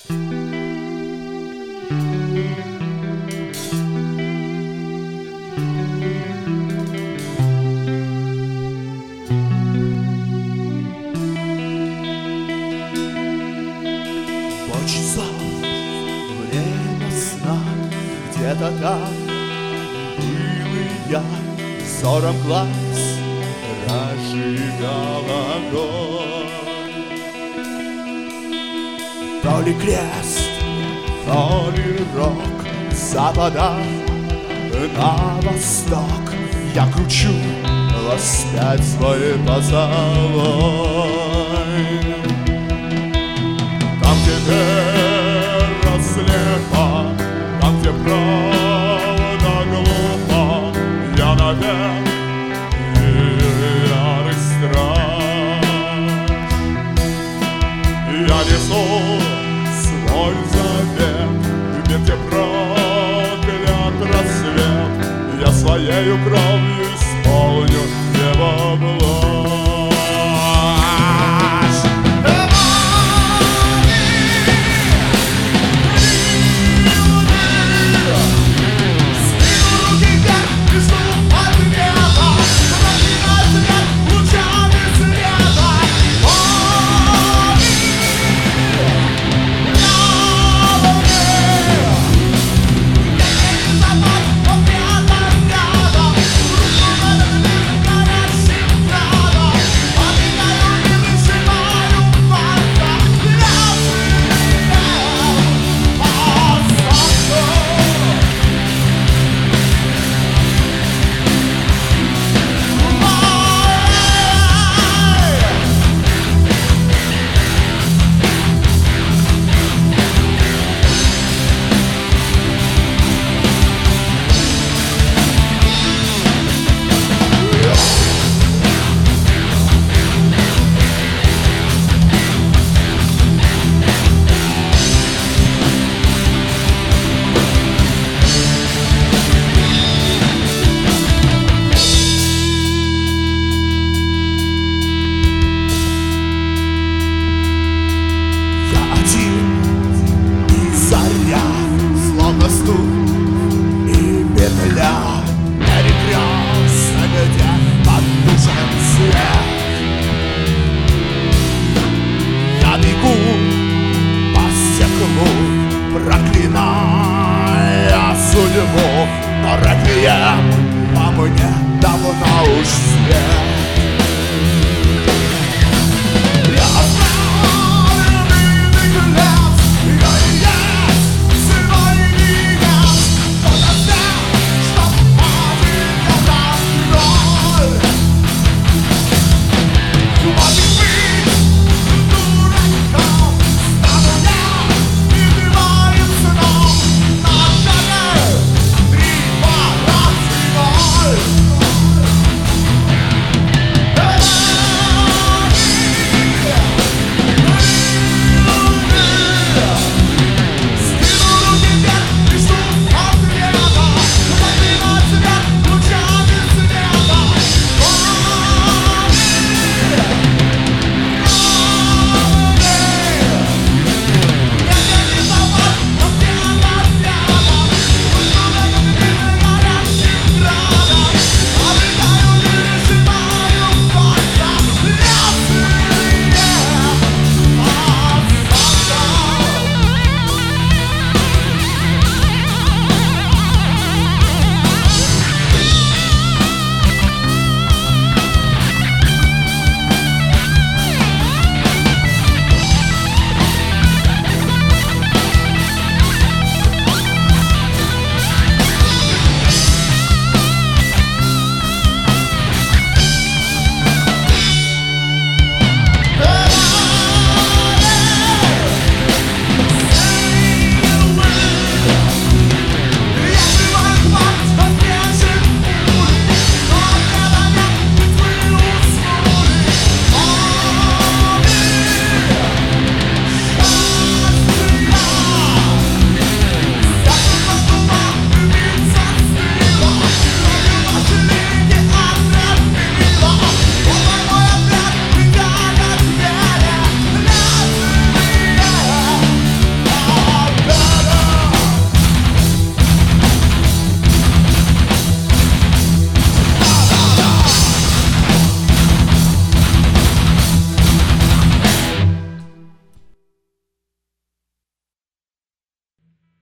Часов время сна, где-то там был и я, взором глаз разжигал огонь. То ли крест, то ли рок, с запада на восток я кручу воспять свой поцелуй. Там, где вера слепа, там, где правда глупа, я навек ярый страж. Я несу свой завет, где проклят рассвет, я своею кровью исполню его блажь. И петля перекрестна, где подушен свет. Я бегу по стеклу, проклиная судьбу, но реквием по мне давно уж